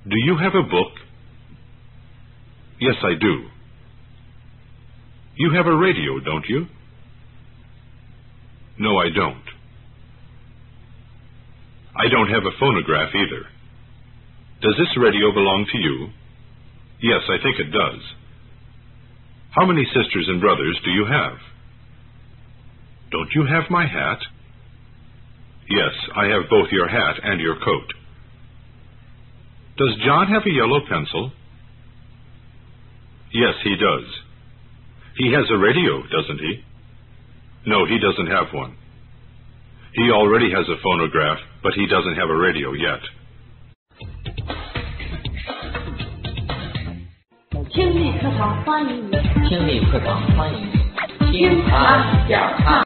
Do you have a book? Yes, I do. You have a radio, don't you? No, I don't. I don't have a phonograph either. Does this radio belong to you? Yes, I think it does. How many sisters and brothers do you have? Don't you have my hat? Yes, I have both your hat and your coat. Does John have a yellow pencil? Yes, he does. He has a radio, doesn't he? No, he doesn't have one. He already has a phonograph, but he doesn't have a radio yet. 听力课堂欢迎你， 听力课堂欢迎你，听他讲他。